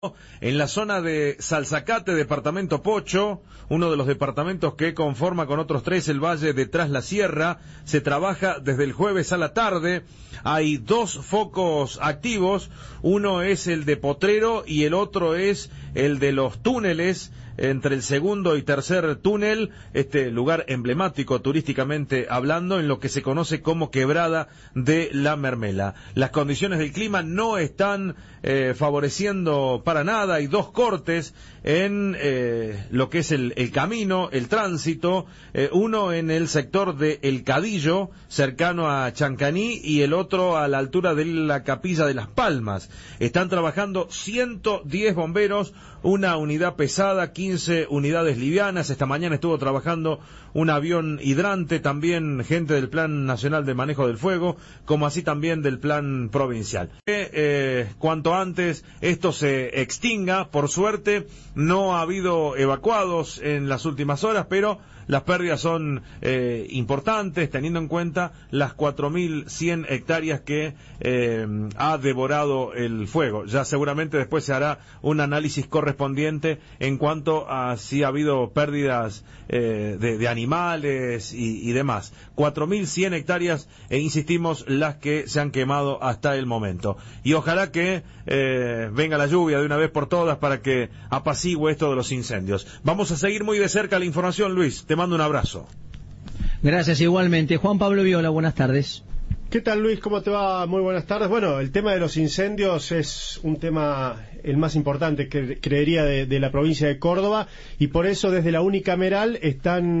En la zona de Salzacate, departamento Pocho, uno de los departamentos que conforma con otros 3 el valle de Tras la Sierra, se trabaja desde el jueves a la tarde. Hay 2 focos activos, uno es el de Potrero y el otro es el de los túneles, entre el segundo y tercer túnel, este lugar emblemático turísticamente hablando, en lo que se conoce como Quebrada de la Mermela. Las condiciones del clima no están favoreciendo para nada. Hay 2 cortes en lo que es el camino, el tránsito, uno en el sector de El Cadillo, cercano a Chancaní, y el otro a la altura de la Capilla de las Palmas. Están trabajando 110 bomberos, una unidad pesada, 15 unidades livianas. Esta mañana estuvo trabajando un avión hidrante, también gente del Plan Nacional de Manejo del Fuego, como así también del Plan Provincial. Cuanto antes esto se extinga, por suerte no ha habido evacuados en las últimas horas, pero las pérdidas son importantes, teniendo en cuenta las 4.100 hectáreas que ha devorado el fuego. Ya seguramente después se hará un análisis correspondiente en cuanto a si ha habido pérdidas de animales y demás. 4.100 hectáreas, e insistimos, las que se han quemado hasta el momento. Y ojalá que venga la lluvia de una vez por todas para que apacigüe esto de los incendios. Vamos a seguir muy de cerca la información, Luis. Te mando un abrazo. Gracias, igualmente. Juan Pablo Viola, buenas tardes. ¿Qué tal, Luis? ¿Cómo te va? Muy buenas tardes. Bueno, el tema de los incendios es un tema el más importante, que creería, de la provincia de Córdoba, y por eso desde la unicameral están